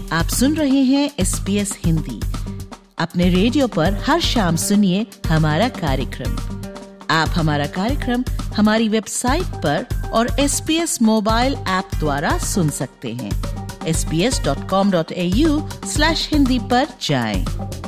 आप सुन रहे हैं SBS हिंदी। अपने रेडियो पर हर शाम सुनिए हमारा कार्यक्रम। आप हमारा कार्यक्रम हमारी वेबसाइट पर और SBS मोबाइल ऐप द्वारा सुन सकते हैं। sbs.com.au/hindi पर जाएं।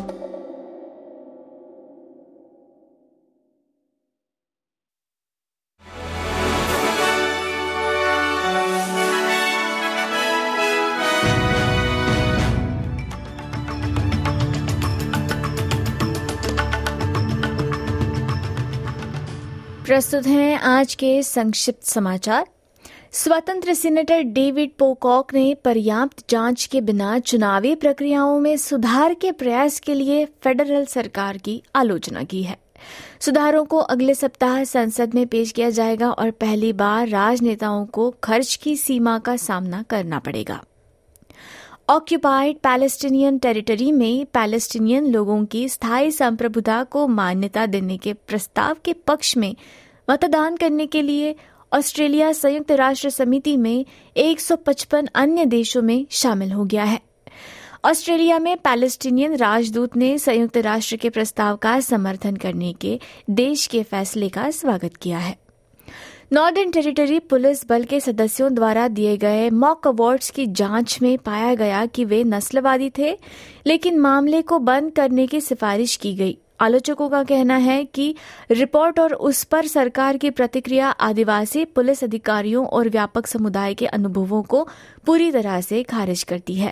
प्रस्तुत हैं आज के संक्षिप्त समाचार। स्वतंत्र सीनेटर डेविड पोकॉक ने पर्याप्त जांच के बिना चुनावी प्रक्रियाओं में सुधार के प्रयास के लिए फेडरल सरकार की आलोचना की है। सुधारों को अगले सप्ताह संसद में पेश किया जाएगा और पहली बार राजनेताओं को खर्च की सीमा का सामना करना पड़ेगा। ऑक्यूपाइड पैलेस्टीनियन टेरिटरी में पैलेस्टीनियन लोगों की स्थायी संप्रभुता को मान्यता देने के प्रस्ताव के पक्ष में मतदान करने के लिए ऑस्ट्रेलिया संयुक्त राष्ट्र समिति में 155 अन्य देशों में शामिल हो गया है। ऑस्ट्रेलिया में पैलेस्टीनियन राजदूत ने संयुक्त राष्ट्र के प्रस्ताव का समर्थन करने के देश के फैसले का स्वागत किया है। नॉर्दर्न टेरिटरी पुलिस बल के सदस्यों द्वारा दिए गए मॉक अवार्ड्स की जांच में पाया गया कि वे नस्लवादी थे, लेकिन मामले को बंद करने की सिफारिश की गई। आलोचकों का कहना है कि रिपोर्ट और उस पर सरकार की प्रतिक्रिया आदिवासी पुलिस अधिकारियों और व्यापक समुदाय के अनुभवों को पूरी तरह से खारिज करती है।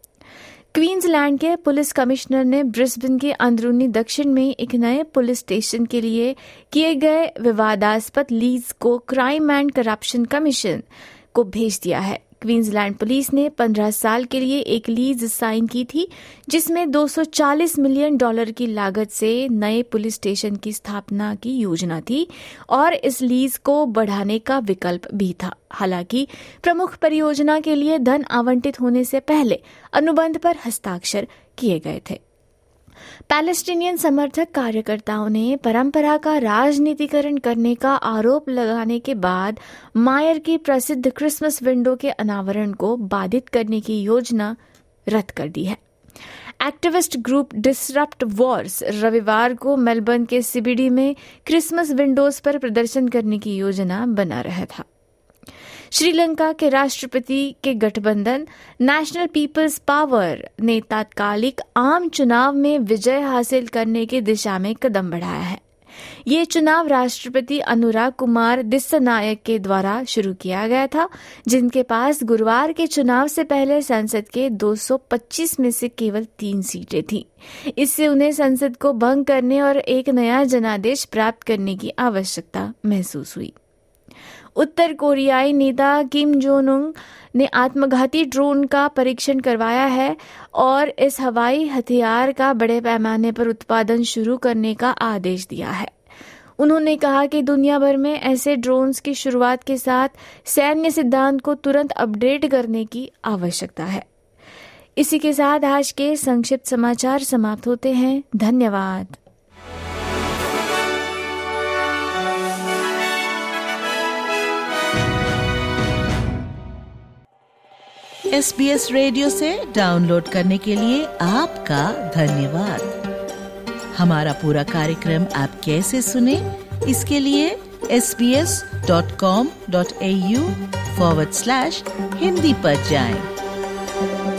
क्वींसलैंड के पुलिस कमिश्नर ने ब्रिस्बेन के अंदरूनी दक्षिण में एक नए पुलिस स्टेशन के लिए किए गए विवादास्पद लीज को क्राइम एंड करप्शन कमीशन को भेज दिया है। क्वींसलैंड पुलिस ने 15 साल के लिए एक लीज साइन की थी, जिसमें $240 मिलियन की लागत से नए पुलिस स्टेशन की स्थापना की योजना थी और इस लीज को बढ़ाने का विकल्प भी था। हालांकि प्रमुख परियोजना के लिए धन आवंटित होने से पहले अनुबंध पर हस्ताक्षर किए गए थे। पैलेस्टीनियन समर्थक कार्यकर्ताओं ने परंपरा का राजनीतिकरण करने का आरोप लगाने के बाद मायर की प्रसिद्ध क्रिसमस विंडो के अनावरण को बाधित करने की योजना रद्द कर दी है। एक्टिविस्ट ग्रुप डिसरप्ट वॉर्स रविवार को मेलबर्न के CBD में क्रिसमस विंडोज पर प्रदर्शन करने की योजना बना रहा था। श्रीलंका के राष्ट्रपति के गठबंधन नेशनल पीपल्स पावर ने तात्कालिक आम चुनाव में विजय हासिल करने की दिशा में कदम बढ़ाया है। ये चुनाव राष्ट्रपति अनुराग कुमार दिस्सनायक के द्वारा शुरू किया गया था, जिनके पास गुरुवार के चुनाव से पहले संसद के 225 में से केवल 3 सीटें थीं। इससे उन्हें संसद को भंग करने और एक नया जनादेश प्राप्त करने की आवश्यकता महसूस हुई। उत्तर कोरियाई नेता किम जोंग उन ने आत्मघाती ड्रोन का परीक्षण करवाया है और इस हवाई हथियार का बड़े पैमाने पर उत्पादन शुरू करने का आदेश दिया है। उन्होंने कहा कि दुनिया भर में ऐसे ड्रोन्स की शुरुआत के साथ सैन्य सिद्धांत को तुरंत अपडेट करने की आवश्यकता है। इसी के साथ आज के संक्षिप्त समाचार समाप्त होते हैं। धन्यवाद। SBS रेडियो से डाउनलोड करने के लिए आपका धन्यवाद। हमारा पूरा कार्यक्रम आप कैसे सुने, इसके लिए sbs.com.au/hindi पर जाएं।